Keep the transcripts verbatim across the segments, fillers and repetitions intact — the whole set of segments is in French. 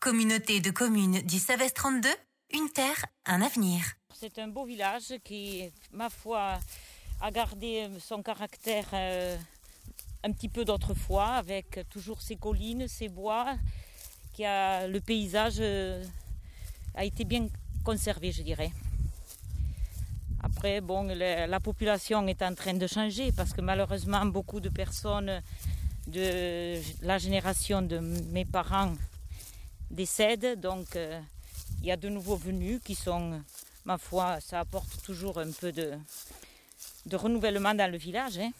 Communauté de communes du Savès trente-deux, une terre, un avenir. C'est un beau village qui, ma foi, a gardé son caractère euh, un petit peu d'autrefois, avec toujours ses collines, ses bois, qui a, le paysage euh, a été bien conservé, je dirais. Après, bon, la, la population est en train de changer parce que malheureusement, beaucoup de personnes de la génération de mes parents décèdent. Donc, euh, il y a de nouveaux venus qui sont, ma foi, ça apporte toujours un peu de, de renouvellement dans le village. Hein.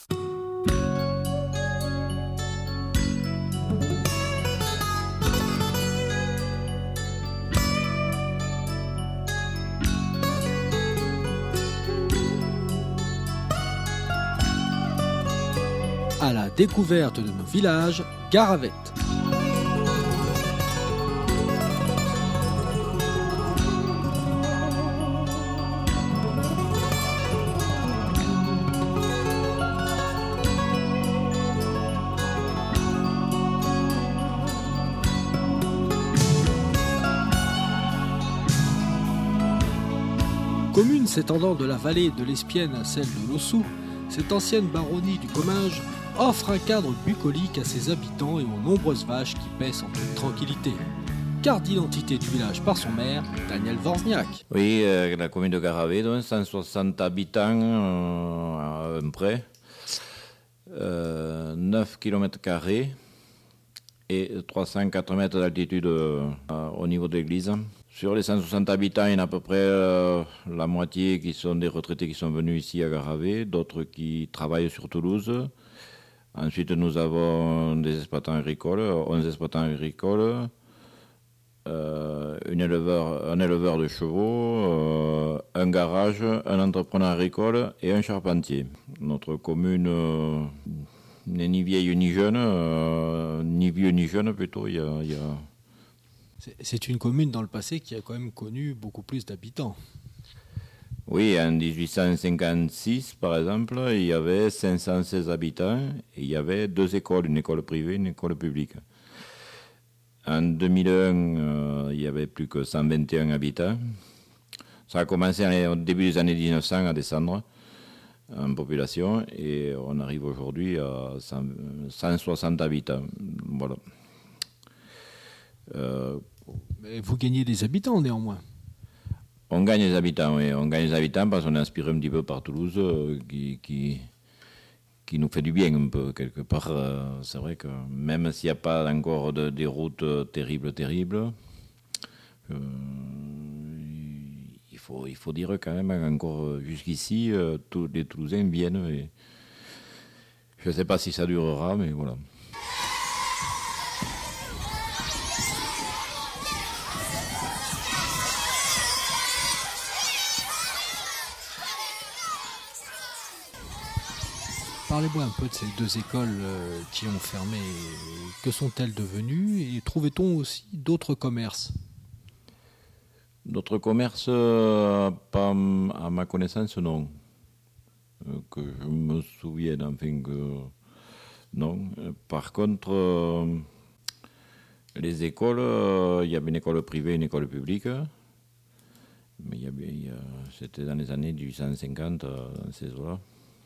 À la découverte de nos villages, Garavette. Commune s'étendant de la vallée de l'Espienne à celle de l'Ossou, cette ancienne baronnie du Comminges offre un cadre bucolique à ses habitants et aux nombreuses vaches qui paissent en toute tranquillité. Carte d'identité du village par son maire, Daniel Worzniak. Oui, euh, la commune de Garavette, cent soixante habitants euh, à un près, euh, neuf kilomètres carrés et trois cent quatre mètres d'altitude euh, au niveau de l'église. Sur les cent soixante habitants, il y en a à peu près euh, la moitié qui sont des retraités qui sont venus ici à Garavette, d'autres qui travaillent sur Toulouse. Ensuite, nous avons des exploitants agricoles, onze exploitants agricoles, euh, une éleveur, un éleveur de chevaux, euh, un garage, un entrepreneur agricole et un charpentier. Notre commune euh, n'est ni vieille ni jeune, euh, ni vieux ni jeune plutôt. Il y a, il y a... C'est, c'est une commune dans le passé qui a quand même connu beaucoup plus d'habitants. Oui, en dix-huit cent cinquante-six, par exemple, il y avait cinq cent seize habitants et il y avait deux écoles, une école privée et une école publique. En deux mille un, euh, il y avait plus que cent vingt et un habitants. Ça a commencé au début des années dix-neuf cents à descendre en population et on arrive aujourd'hui à cent soixante habitants. Voilà. Euh, Mais vous gagnez des habitants néanmoins. On gagne les habitants, oui. On gagne les habitants parce qu'on est inspiré un petit peu par Toulouse, euh, qui, qui, qui nous fait du bien un peu, quelque part. Euh, c'est vrai que même s'il n'y a pas encore de, des routes terribles, terribles, euh, il, faut, il faut dire quand même encore jusqu'ici, euh, tous les Toulousains viennent. Et je ne sais pas si ça durera, mais voilà. Parlez-moi un peu de ces deux écoles euh, qui ont fermé. Que sont-elles devenues et trouvait-on aussi d'autres commerces ? D'autres commerces, euh, pas à ma connaissance, non. Euh, que je me souvienne, enfin que... Non. Par contre, euh, les écoles, euh, il y avait une école privée et une école publique. Mais il y avait, il y a, c'était dans les années dix-huit cent cinquante, euh, dans ces eaux-là.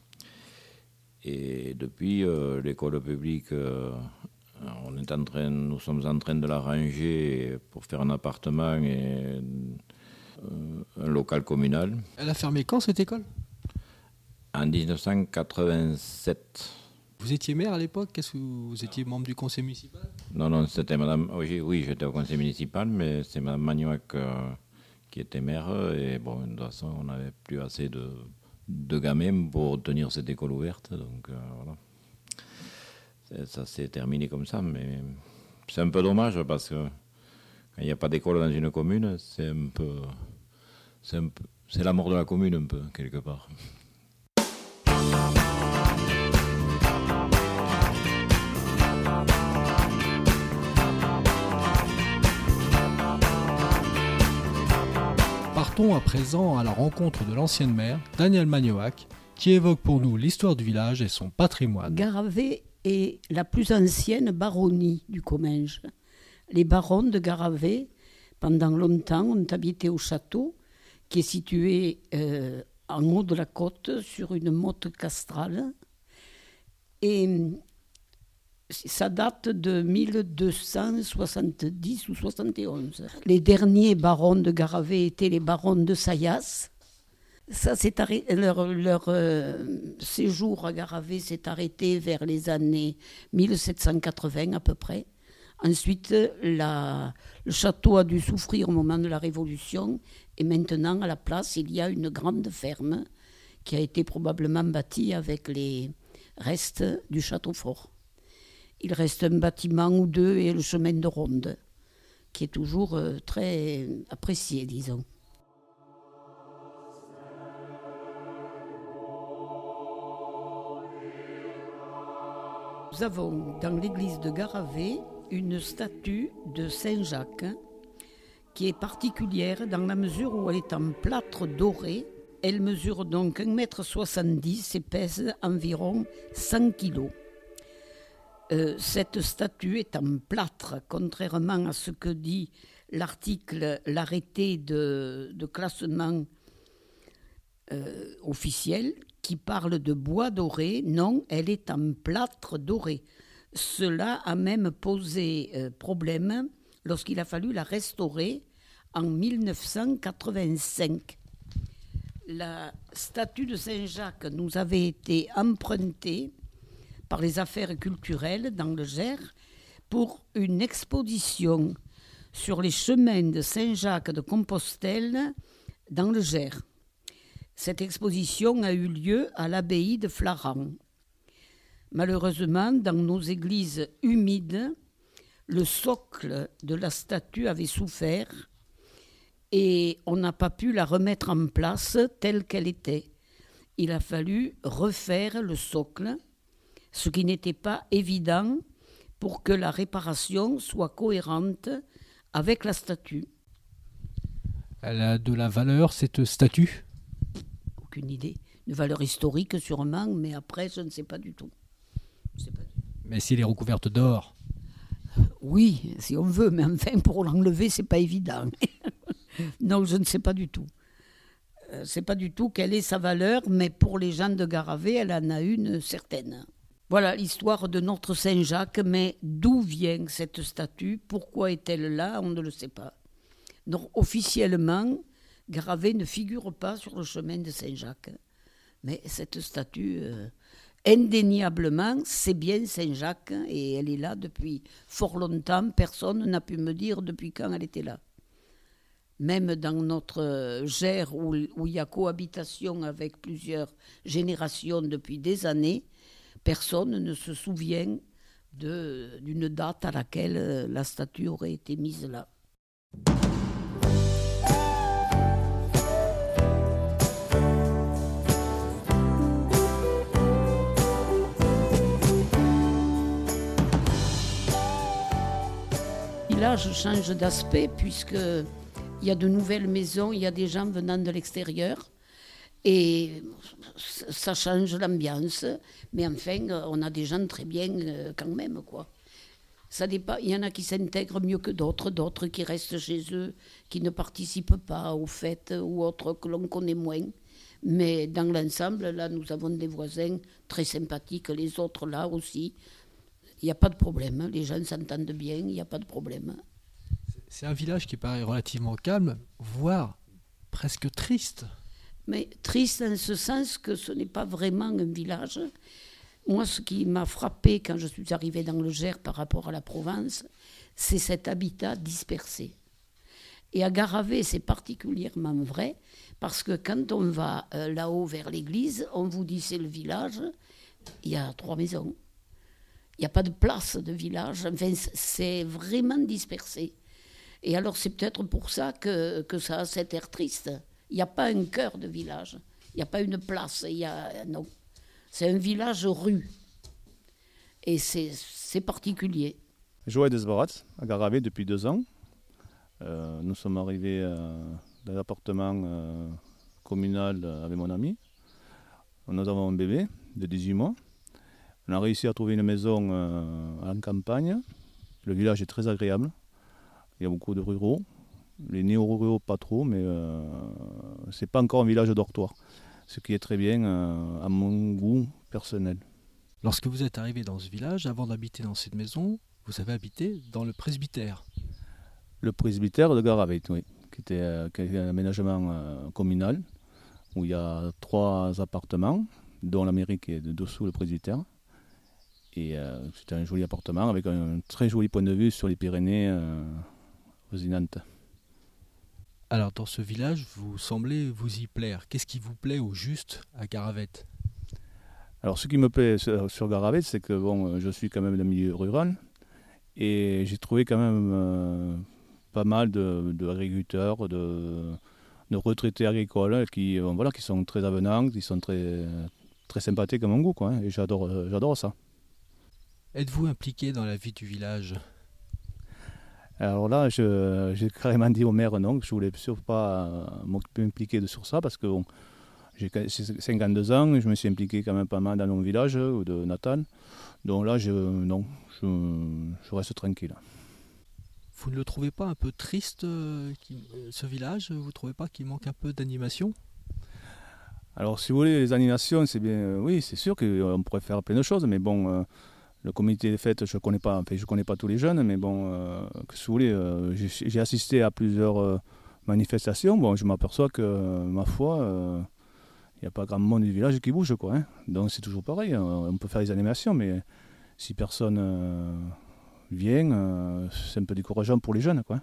Et depuis, euh, l'école publique, euh, on est en train, nous sommes en train de la ranger pour faire un appartement et euh, un local communal. Elle a fermé quand cette école ? En dix-neuf cent quatre-vingt-sept. Vous étiez maire à l'époque ? Qu'est-ce que vous, vous étiez membre du conseil municipal ? Non, non, c'était madame... Oui, oui, j'étais au conseil municipal, mais c'est madame Magnoac euh, qui était maire. Et bon, de toute façon, on n'avait plus assez de... de gamins pour tenir cette école ouverte, donc euh, voilà. C'est, ça s'est terminé comme ça, mais c'est un peu dommage parce que quand il n'y a pas d'école dans une commune, c'est un peu, c'est un peu, c'est la mort de la commune un peu quelque part. Partons à présent à la rencontre de l'ancienne maire, Daniel Magnoac, qui évoque pour nous l'histoire du village et son patrimoine. Garavette est la plus ancienne baronnie du Comminges, Les barons de Garavet, pendant longtemps, ont habité au château, qui est situé euh, en haut de la côte, sur une motte castrale. Et ça date de mille deux cent soixante-dix ou soixante et onze. Les derniers barons de Garavet étaient les barons de Sayas. Ça, c'est arrêté, leur, leur euh, séjour à Garavet s'est arrêté vers les années mille sept cent quatre-vingts à peu près. Ensuite, la, le château a dû souffrir au moment de la Révolution et maintenant, à la place, il y a une grande ferme qui a été probablement bâtie avec les restes du château fort. Il reste un bâtiment ou deux et le chemin de ronde, qui est toujours euh, très apprécié, disons. Nous avons dans l'église de Garavet une statue de Saint-Jacques qui est particulière dans la mesure où elle est en plâtre doré. Elle mesure donc un mètre soixante-dix et pèse environ cent kilos. Euh, cette statue est en plâtre, contrairement à ce que dit l'article, l'arrêté de, de classement euh, officiel, qui parle de bois doré. Non, elle est en plâtre doré. Cela a même posé euh, problème lorsqu'il a fallu la restaurer en mille neuf cent quatre-vingt-cinq. La statue de Saint-Jacques nous avait été empruntée par les affaires culturelles dans le Gers pour une exposition sur les chemins de Saint-Jacques de Compostelle dans le Gers. Cette exposition a eu lieu à l'abbaye de Flaran. Malheureusement, dans nos églises humides, le socle de la statue avait souffert et on n'a pas pu la remettre en place telle qu'elle était. Il a fallu refaire le socle, ce qui n'était pas évident pour que la réparation soit cohérente avec la statue. Elle a de la valeur, cette statue ? Aucune idée. Une valeur historique sûrement, mais après, je ne sais pas du tout. Je sais pas du tout. Mais si elle est recouverte d'or ? Oui, si on veut, mais enfin, pour l'enlever, c'est pas évident. Non, je ne sais pas du tout. Je ne sais pas du tout quelle est sa valeur, mais pour les gens de Garavet, elle en a une certaine. Voilà l'histoire de notre Saint-Jacques, mais d'où vient cette statue ? Pourquoi est-elle là ? On ne le sait pas. Donc, officiellement, Garavet ne figure pas sur le chemin de Saint-Jacques. Mais cette statue, euh, indéniablement, c'est bien Saint-Jacques, et elle est là depuis fort longtemps. Personne n'a pu me dire depuis quand elle était là. Même dans notre Gers, où, où il y a cohabitation avec plusieurs générations depuis des années, personne ne se souvient de, d'une date à laquelle la statue aurait été mise là. Le village change d'aspect puisqu'il y a de nouvelles maisons, il y a des gens venant de l'extérieur. Et ça change l'ambiance, mais enfin, on a des gens très bien quand même, quoi. Ça dépend, il y en a qui s'intègrent mieux que d'autres, d'autres qui restent chez eux, qui ne participent pas aux fêtes ou autres que l'on connaît moins. Mais dans l'ensemble, là, nous avons des voisins très sympathiques, les autres là aussi. Il n'y a pas de problème, les gens s'entendent bien, il n'y a pas de problème. C'est un village qui paraît relativement calme, voire presque triste. Mais triste en ce sens que ce n'est pas vraiment un village. Moi, ce qui m'a frappé quand je suis arrivée dans le Gers par rapport à la Provence, c'est cet habitat dispersé. Et à Garavet, c'est particulièrement vrai, parce que quand on va euh, là-haut vers l'église, on vous dit c'est le village, il y a trois maisons. Il n'y a pas de place de village, enfin, c'est vraiment dispersé. Et alors, c'est peut-être pour ça que, que ça a cet air triste. Il n'y a pas un cœur de village, il n'y a pas une place, il y a, non. C'est un village rue. Et c'est, c'est particulier. Joël Desbarat, à Garavet depuis deux ans. Euh, nous sommes arrivés euh, dans l'appartement euh, communal avec mon ami. Nous avons un bébé de dix-huit mois. On a réussi à trouver une maison euh, en campagne. Le village est très agréable. Il y a beaucoup de ruraux. Les néo-ruraux, pas trop, mais euh, ce n'est pas encore un village dortoir. Ce qui est très bien euh, à mon goût personnel. Lorsque vous êtes arrivé dans ce village, avant d'habiter dans cette maison, vous avez habité dans le presbytère. Le presbytère de Garaveit, oui, qui était, euh, qui était un aménagement euh, communal, où il y a trois appartements, dont la mairie qui est de dessous le presbytère. Et euh, c'était un joli appartement avec un très joli point de vue sur les Pyrénées euh, voisinantes. Alors dans ce village, vous semblez vous y plaire. Qu'est-ce qui vous plaît au juste à Garaveit ? Alors ce qui me plaît sur, sur Garaveit, c'est que bon, je suis quand même d'un milieu rural et j'ai trouvé quand même euh, pas mal de, de agriculteurs, de, de retraités agricoles qui, bon, voilà, qui sont très avenants, qui sont très, très sympathiques à mon goût, quoi, hein, et j'adore, j'adore ça. Êtes-vous impliqué dans la vie du village ? Alors là, je, j'ai carrément dit au maire non, que je ne voulais surtout pas m'impliquer sur ça parce que bon, j'ai cinquante-deux ans et je me suis impliqué quand même pas mal dans mon village de Natal. Donc là, je, non, je, je reste tranquille. Vous ne le trouvez pas un peu triste, euh, ce village ? Vous ne trouvez pas qu'il manque un peu d'animation ? Alors si vous voulez, les animations, c'est bien, euh, oui, c'est sûr qu'on pourrait faire plein de choses, mais bon... Euh, Le comité des fêtes, je ne connais pas, enfin, je connais pas tous les jeunes, mais bon, euh, que si vous voulez, euh, j'ai, j'ai assisté à plusieurs euh, manifestations. Bon, je m'aperçois que, euh, ma foi, il euh, n'y a pas grand monde du village qui bouge, quoi. Hein. Donc c'est toujours pareil, on peut faire des animations, mais si personne euh, vient, euh, c'est un peu décourageant pour les jeunes, quoi.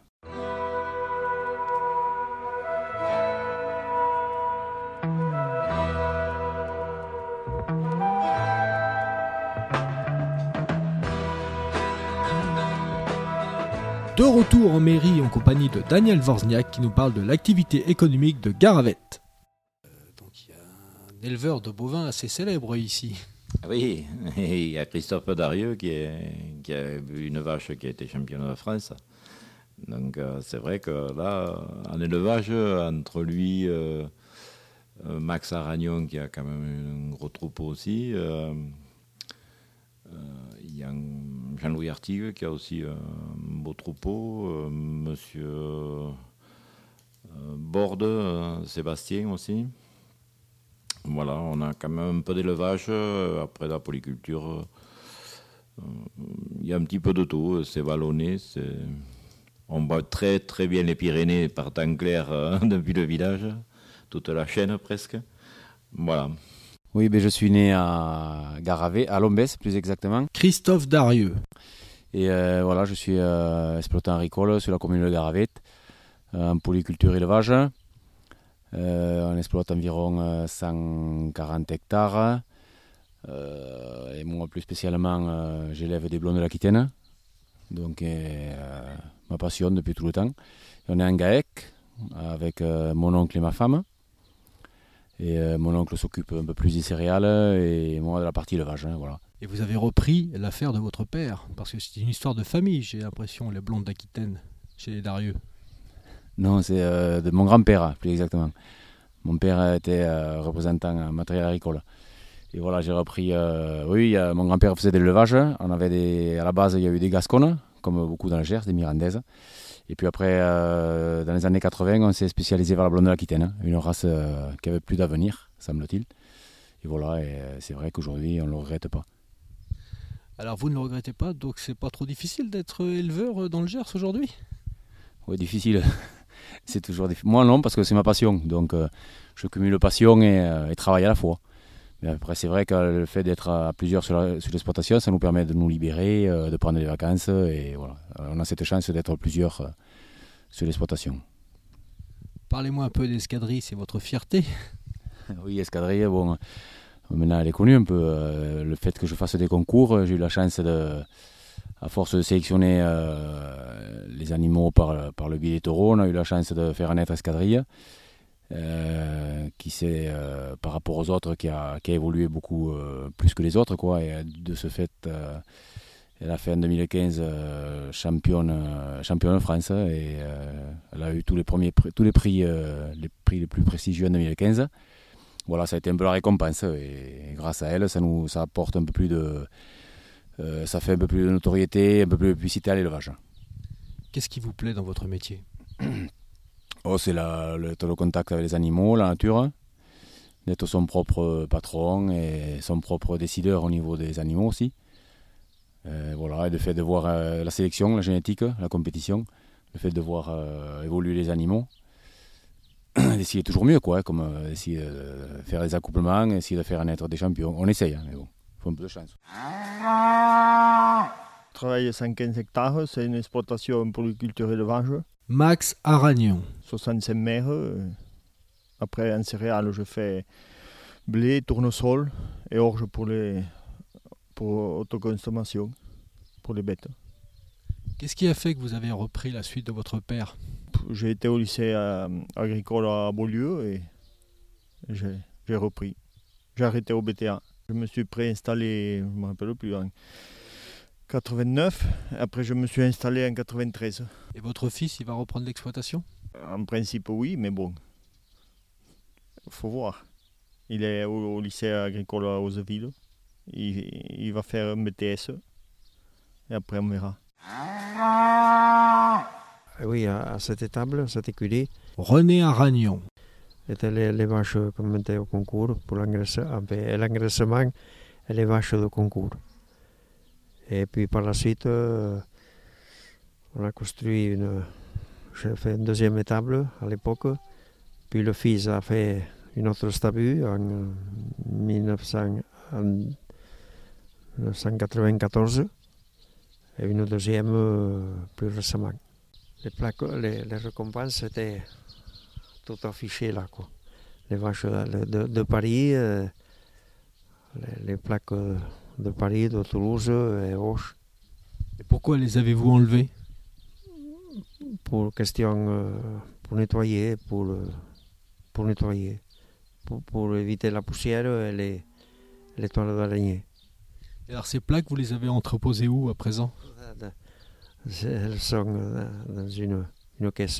De retour en mairie en compagnie de Daniel Worzniak qui nous parle de l'activité économique de Garaveit. Euh, donc il y a un éleveur de bovins assez célèbre ici. Oui, il y a Christophe Darieux qui, est, qui a une vache qui a été championne de France. Donc euh, c'est vrai que là, en élevage, entre lui, euh, Max Aragnon qui a quand même un gros troupeau aussi, euh, euh, il y a Jean-Louis Artigue qui a aussi un beau troupeau, euh, Monsieur euh, Borde, euh, Sébastien aussi. Voilà, on a quand même un peu d'élevage. Après la polyculture, il euh, y a un petit peu de tout. C'est vallonné. C'est... On voit très très bien les Pyrénées par temps clair euh, depuis le village, toute la chaîne presque. Voilà. Oui, ben je suis né à Garaveit, à Lombès plus exactement. Christophe Darieux. Et euh, voilà, je suis euh, exploitant agricole sur la commune de Garaveit, euh, en polyculture élevage. Euh, on exploite environ euh, cent quarante hectares. Euh, et moi, plus spécialement, euh, j'élève des blonds de l'Aquitaine. Donc, euh, ma passion depuis tout le temps. Et on est en GAEC avec euh, mon oncle et ma femme. Et euh, mon oncle s'occupe un peu plus des céréales et moi de la partie élevage. Hein, voilà. Et vous avez repris l'affaire de votre père, parce que c'est une histoire de famille, j'ai l'impression, les blondes d'Aquitaine, chez les Darieux. Non, c'est euh, de mon grand-père, plus exactement. Mon père était euh, représentant en matériel agricole. Et voilà, j'ai repris... Euh, oui, euh, mon grand-père faisait de l'élevage. On avait des, à la base, il y a eu des Gasconnes, comme beaucoup dans le Gers, des Mirandaises. Et puis après, euh, dans les années quatre-vingts, on s'est spécialisé vers la blonde de l'Aquitaine, une race euh, qui avait plus d'avenir, semble-t-il. Et voilà, et euh, c'est vrai qu'aujourd'hui, on ne le regrette pas. Alors vous ne le regrettez pas, donc c'est pas trop difficile d'être éleveur dans le Gers aujourd'hui ? Oui, difficile. C'est toujours difficile. Moi non, parce que c'est ma passion. Donc euh, je cumule passion et, euh, et travail à la fois. Mais après, c'est vrai que le fait d'être à plusieurs sur, la, sur l'exploitation, ça nous permet de nous libérer, euh, de prendre des vacances. Et voilà, on a cette chance d'être plusieurs euh, sur l'exploitation. Parlez-moi un peu d'escadrille, c'est votre fierté ? Oui, escadrille, bon, maintenant elle est connue un peu. Euh, le fait que je fasse des concours, j'ai eu la chance de, à force de sélectionner euh, les animaux par, par le biais des taureaux, on a eu la chance de faire naître escadrille. Euh, qui c'est euh, par rapport aux autres qui a, qui a évolué beaucoup euh, plus que les autres quoi, et de ce fait euh, elle a fait en deux mille quinze euh, championne, euh, championne de France et euh, elle a eu tous les premiers tous les prix euh, les prix les plus prestigieux en deux mille quinze. Voilà, ça a été un peu la récompense et, et grâce à elle ça nous ça apporte un peu plus de euh, ça fait un peu plus de notoriété, un peu plus de publicité à l'élevage. Qu'est-ce qui vous plaît dans votre métier? Oh, c'est la, le, le contact avec les animaux, la nature, d'être son propre patron et son propre décideur au niveau des animaux aussi. Euh, voilà, et le fait de voir euh, la sélection, la génétique, la compétition, le fait de voir euh, évoluer les animaux, d'essayer toujours mieux, quoi, comme euh, essayer de faire des accouplements, essayer de faire naître des champions. On essaye, hein, mais bon, il faut un peu de chance. Je travaille cent quinze hectares, c'est une exploitation pour l'agriculture et l'élevage. Max Aragnon. soixante-cinq mères. Après, en céréales, je fais blé, tournesol et orge pour, les, pour autoconsommation, pour les bêtes. Qu'est-ce qui a fait que vous avez repris la suite de votre père? J'ai été au lycée euh, agricole à Beaulieu et j'ai, j'ai repris. J'ai arrêté au B T A. Je me suis préinstallé, je ne me rappelle plus, en quatre-vingt-neuf. Après, je me suis installé en quatre-vingt-treize. Et votre fils, il va reprendre l'exploitation? En principe, oui, mais bon, il faut voir. Il est au, au lycée agricole à Hauzeville. Il, il va faire un B T S et après, on verra. Oui, à, à cette étable, à cette écurie, René Aragnon. étaient les, les vaches qu'on mettait au concours pour l'engraissement, l'engraissement et les vaches de concours. Et puis par la suite, euh, on a construit une. J'ai fait une deuxième étable à l'époque. Puis le fils a fait une autre statue en mille neuf cent quatre-vingt-quatorze et une deuxième euh, plus récemment. Les, plaques, les, les récompenses étaient tout affichées là, quoi. Les vaches de, de, de Paris, euh, les, les plaques de Paris, de Toulouse et Auch. Et pourquoi les avez-vous enlevés? Pour question, euh, pour nettoyer, pour, pour nettoyer, pour, pour éviter la poussière et les, les toiles d'araignée. Et alors ces plaques, vous les avez entreposées où à présent? Elles sont dans une, une caisse.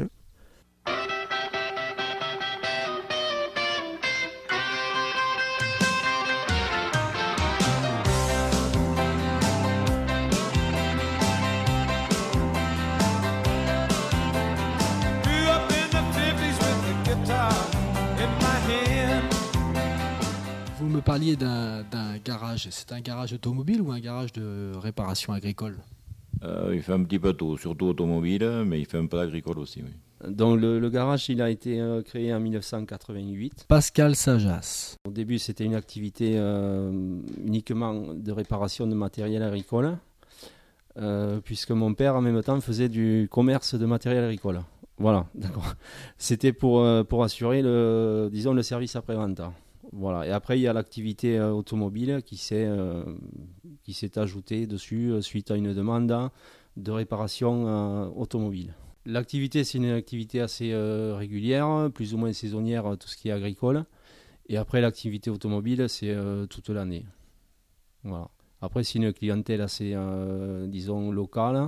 Vous me parliez d'un, d'un garage. C'est un garage automobile ou un garage de réparation agricole? Euh, il fait un petit peu tout, surtout automobile, mais il fait un peu agricole aussi. Oui. Donc le, le garage, il a été euh, créé en mille neuf cent quatre-vingt-huit. Pascal Sajas. Au début, c'était une activité euh, uniquement de réparation de matériel agricole, euh, puisque mon père, en même temps, faisait du commerce de matériel agricole. Voilà, d'accord. C'était pour, euh, pour assurer le, disons, le service après-vente. Voilà. Et après, il y a l'activité euh, automobile qui s'est, euh, qui s'est ajoutée dessus euh, suite à une demande de réparation euh, automobile. L'activité, c'est une activité assez euh, régulière, plus ou moins saisonnière, tout ce qui est agricole. Et après, l'activité automobile, c'est euh, toute l'année. Voilà. Après, c'est une clientèle assez, euh, disons, locale.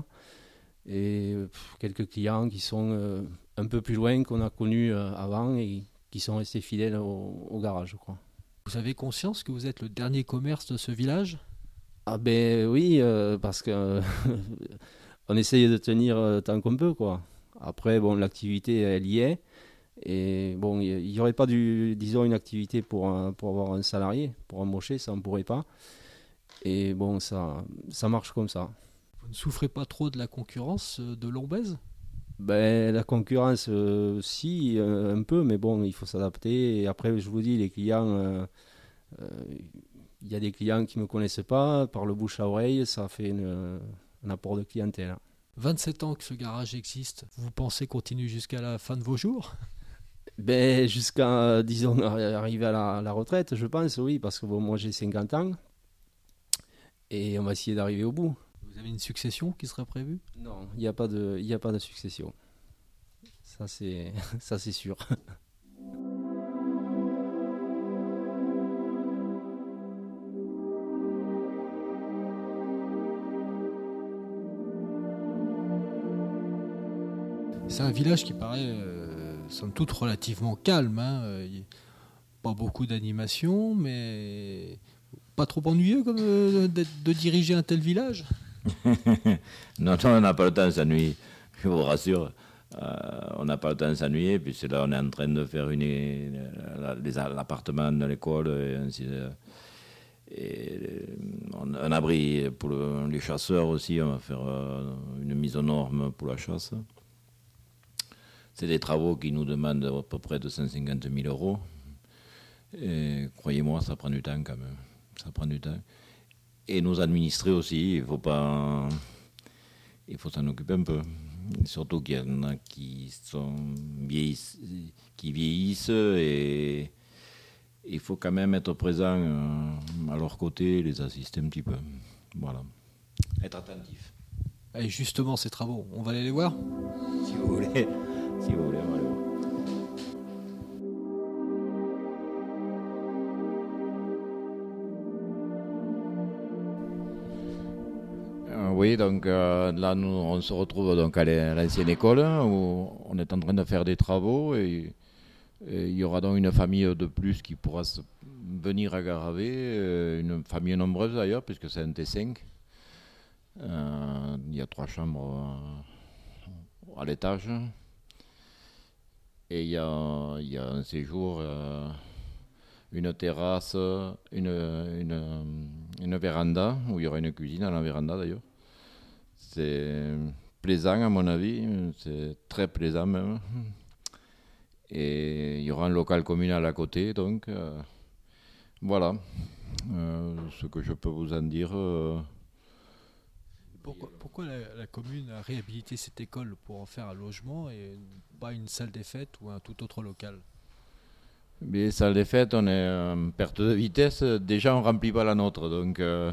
Et pff, quelques clients qui sont euh, un peu plus loin qu'on a connus euh, avant et qui sont restés fidèles au, au garage, je crois. Vous avez conscience que vous êtes le dernier commerce de ce village? Ah ben oui, euh, parce que euh, on essaye de tenir euh, tant qu'on peut, quoi. Après, bon, l'activité, elle y est. Et bon, il n'y aurait pas, du, disons, une activité pour, un, pour avoir un salarié, pour embaucher, ça on ne pourrait pas. Et bon, ça, ça marche comme ça. Vous ne souffrez pas trop de la concurrence de Lombez? Ben, la concurrence, euh, si, euh, un peu, mais bon, il faut s'adapter. Et après, je vous dis, les clients, euh, euh, il y a des clients qui ne me connaissent pas. Par le bouche à oreille, ça fait une, un apport de clientèle. vingt-sept ans que ce garage existe, vous pensez continuer jusqu'à la fin de vos jours? Ben, jusqu'à, disons, arriver à la, la retraite, je pense, oui, parce que bon, moi j'ai cinquante ans. Et on va essayer d'arriver au bout. Vous avez une succession qui serait prévue? Non, il n'y a pas de, il n'y a pas de succession. Ça c'est, ça c'est sûr. C'est un village qui paraît, euh, somme toute, relativement calme. Hein. Euh, pas beaucoup d'animation, mais pas trop ennuyeux comme, euh, de, de diriger un tel village? Non, non, on n'a pas le temps de s'ennuyer. je vous rassure, euh, on n'a pas le temps de s'ennuyer, puis c'est là on est en train de faire une, l'appartement de l'école et ainsi de Et on a un abri pour le, les chasseurs aussi, on va faire euh, une mise aux normes pour la chasse. C'est des travaux qui nous demandent à peu près deux cent cinquante mille euros. Et croyez-moi, ça prend du temps quand même. Ça prend du temps. Et nous administrer aussi, il faut pas, il faut s'en occuper un peu. Surtout qu'il y en a qui sont vieillissent, qui vieillissent et il faut quand même être présent euh, à leur côté, les assister un petit peu. Voilà. Être attentif. Et justement, ces travaux, on va aller les voir ? Si vous voulez, si vous voulez, on va aller voir. Euh, oui, donc euh, là, nous, on se retrouve donc à l'ancienne école où on est en train de faire des travaux et Et il y aura donc une famille de plus qui pourra se venir à Garavé, une famille nombreuse d'ailleurs, puisque c'est un T cinq. Euh, il y a trois chambres à l'étage. Et il y a, il y a un séjour, euh, une terrasse, une, une, une véranda, où il y aura une cuisine à la véranda d'ailleurs. C'est plaisant à mon avis, c'est très plaisant même. Et il y aura un local communal à côté, donc euh, voilà euh, ce que je peux vous en dire. Euh. Pourquoi, pourquoi la, la commune a réhabilité cette école pour en faire un logement et pas une salle des fêtes ou un tout autre local ? Mais salle des fêtes, on est en perte de vitesse. Déjà, on ne remplit pas la nôtre, donc euh,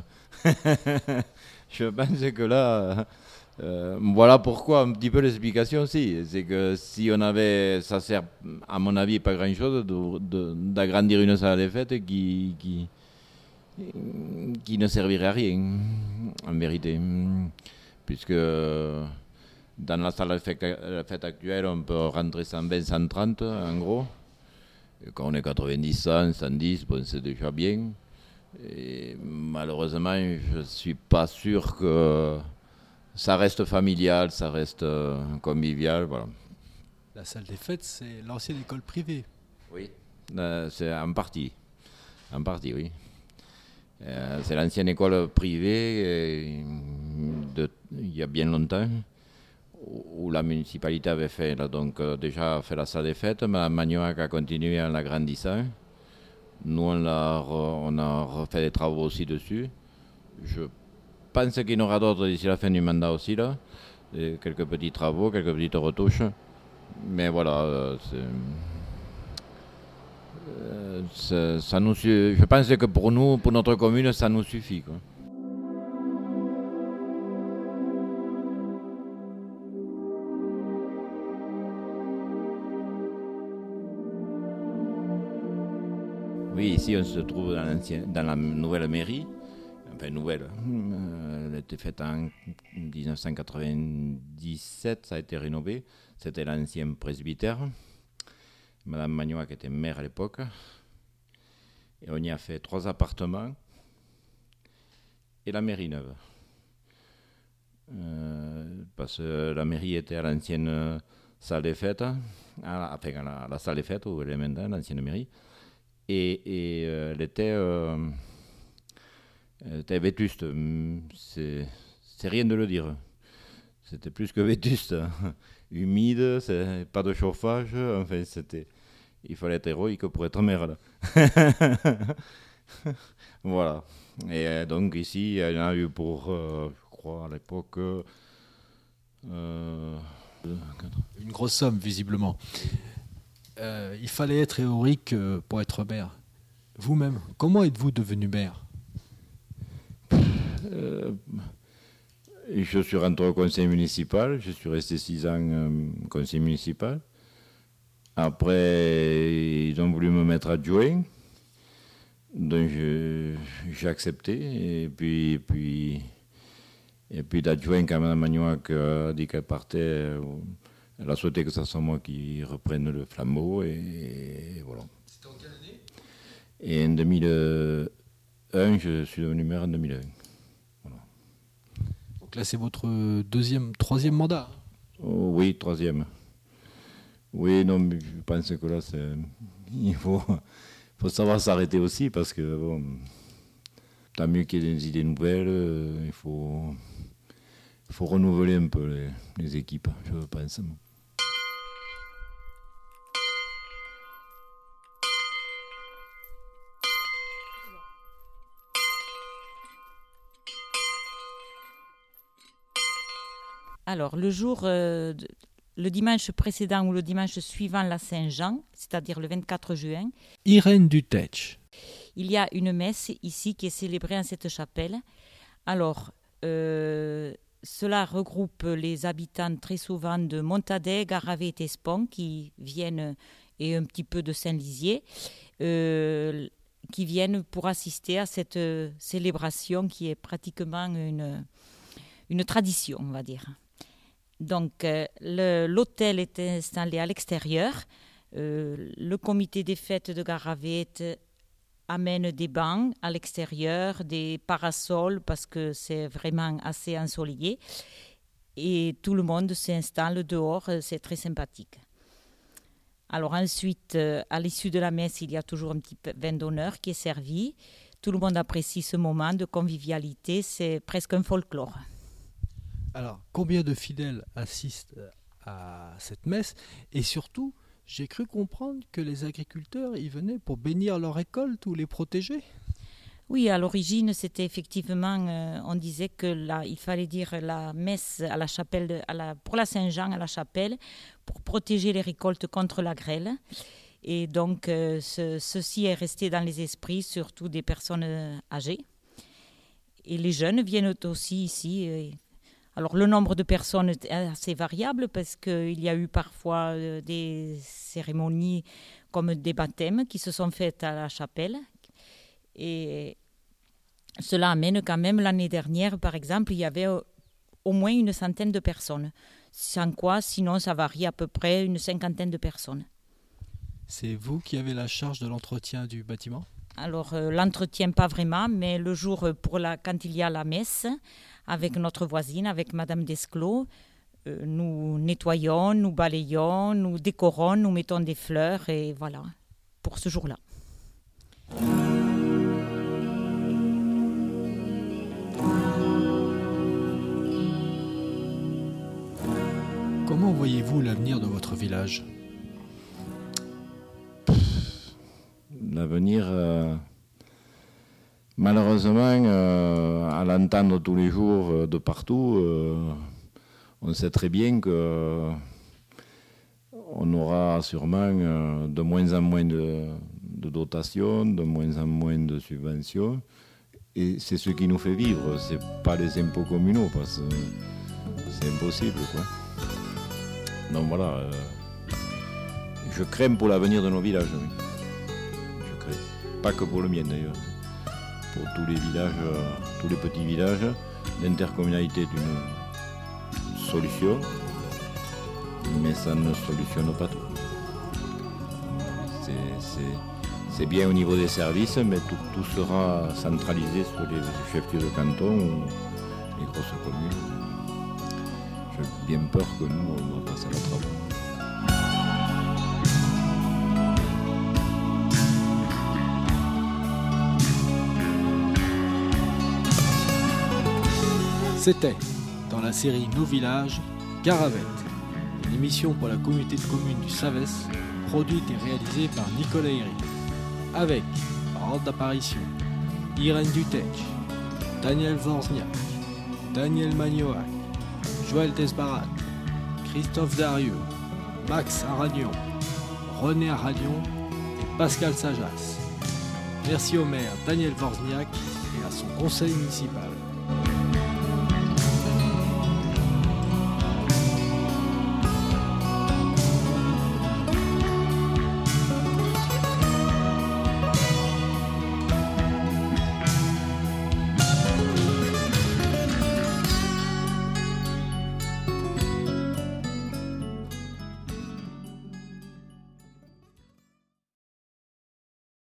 je pense que là. Euh, voilà pourquoi un petit peu l'explication aussi, c'est que si on avait, ça sert à mon avis pas grand chose de, de, d'agrandir une salle des fêtes qui, qui, qui ne servirait à rien en vérité, puisque dans la salle de fête actuelle on peut rentrer cent vingt, cent trente en gros, et quand on est quatre-vingt-dix, cent, cent dix, bon, c'est déjà bien, et malheureusement je ne suis pas sûr que ça reste familial, ça reste euh, convivial, voilà. La salle des fêtes, c'est l'ancienne école privée. Oui, euh, c'est en partie. En partie, oui. Euh, c'est l'ancienne école privée de, il y a bien longtemps, où la municipalité avait fait, là, donc, euh, déjà fait la salle des fêtes, mais Magnoac a continué en l'agrandissant. Nous, on a, on a refait des travaux aussi dessus. Je Je pense qu'il y en aura d'autres d'ici la fin du mandat aussi, là. Et quelques petits travaux, quelques petites retouches. Mais voilà, euh, c'est, euh, c'est, ça nous, je pense que pour nous, pour notre commune, ça nous suffit, quoi. Oui, ici on se trouve dans, dans la nouvelle mairie. Enfin, nouvelle. Euh, elle a été faite en dix-neuf cent quatre-vingt-dix-sept, ça a été rénové. C'était l'ancien presbytère. Madame Magnoac était maire à l'époque. Et on y a fait trois appartements et la mairie neuve. Euh, parce que la mairie était à l'ancienne salle des fêtes, à la, enfin à la, à la salle des fêtes où elle est maintenant, l'ancienne mairie. Et, et euh, elle était... Euh, C'était vétuste, c'est, c'est rien de le dire. C'était plus que vétuste. Humide, c'est, pas de chauffage, enfin c'était... Il fallait être héroïque pour être maire là. Voilà. Et donc ici, il y en a eu pour, euh, je crois à l'époque... Euh, Une grosse somme, visiblement. Euh, il fallait être héroïque pour être maire. Vous-même, comment êtes-vous devenu maire ? Euh, je suis rentré au conseil municipal, je suis resté six ans euh, au conseil municipal. Après, ils ont voulu me mettre adjoint, donc je, j'ai accepté. Et puis, puis, et puis d'adjoint, quand Mme Magnoac a dit qu'elle partait, elle a souhaité que ce soit moi qui reprenne le flambeau. Et, et voilà. C'était en quelle année ? Et en deux mille un, je suis devenu maire en deux mille un. Donc là, c'est votre deuxième, troisième mandat. Oh, oui, troisième. Oui, non, mais je pense que là, c'est... il faut, faut savoir s'arrêter aussi, parce que bon, tant mieux qu'il y ait des idées nouvelles, il faut, il faut renouveler un peu les, les équipes, je pense. Alors, le jour, euh, de, le dimanche précédent ou le dimanche suivant la Saint-Jean, c'est-à-dire le vingt-quatre juin, Irène Dutech. Il y a une messe ici qui est célébrée en cette chapelle. Alors, euh, cela regroupe les habitants très souvent de Montadais, Garavet et Tespont qui viennent, et un petit peu de Saint-Lizier, euh, qui viennent pour assister à cette célébration qui est pratiquement une, une tradition, on va dire. Donc, euh, le, l'hôtel est installé à l'extérieur. Euh, le comité des fêtes de Garavet amène des bancs à l'extérieur, des parasols, parce que c'est vraiment assez ensoleillé. Et tout le monde s'installe dehors, c'est très sympathique. Alors ensuite, euh, à l'issue de la messe, il y a toujours un petit vin d'honneur qui est servi. Tout le monde apprécie ce moment de convivialité, c'est presque un folklore. Alors, combien de fidèles assistent à cette messe? Et surtout, j'ai cru comprendre que les agriculteurs y venaient pour bénir leur récolte ou les protéger. Oui, à l'origine, c'était effectivement, euh, on disait que là, il fallait dire la messe à la chapelle, de, à la, pour la Saint-Jean à la chapelle, pour protéger les récoltes contre la grêle. Et donc, euh, ce, ceci est resté dans les esprits, surtout des personnes âgées. Et les jeunes viennent aussi ici. Euh, Alors, le nombre de personnes est assez variable parce qu'il y a eu parfois euh, des cérémonies comme des baptêmes qui se sont faites à la chapelle. Et cela amène quand même, l'année dernière, par exemple, il y avait au moins une centaine de personnes. Sans quoi, sinon, ça varie à peu près une cinquantaine de personnes. C'est vous qui avez la charge de l'entretien du bâtiment ? Alors, euh, l'entretien, pas vraiment, mais le jour, pour la, quand il y a la messe, avec notre voisine, avec Madame Desclos, euh, nous nettoyons, nous balayons, nous décorons, nous mettons des fleurs, et voilà, pour ce jour-là. Comment voyez-vous l'avenir de votre village ? L'avenir, euh, malheureusement, euh, à l'entendre tous les jours euh, de partout, euh, on sait très bien que euh, on aura sûrement euh, de moins en moins de, de dotations, de moins en moins de subventions, et c'est ce qui nous fait vivre. C'est pas les impôts communaux, parce que c'est impossible, quoi. Donc voilà, euh, je crains pour l'avenir de nos villages. Oui. Pas que pour le mien d'ailleurs, pour tous les villages, euh, tous les petits villages, l'intercommunalité est une solution, mais ça ne solutionne pas tout. C'est, c'est, c'est bien au niveau des services, mais tout, tout sera centralisé sur les chefs-lieux de canton ou les grosses communes. J'ai bien peur que nous, on va passer à la trappe. C'était, dans la série Nos villages, Garavet, une émission pour la communauté de communes du Savès, produite et réalisée par Nicolas Eric, avec, en ordre d'apparition, Irène Dutech, Daniel Worzniak, Daniel Magnoac, Joël Desbarat, Christophe Darieux, Max Aragnon, René Aragnon et Pascal Sajas. Merci au maire Daniel Worzniak et à son conseil municipal.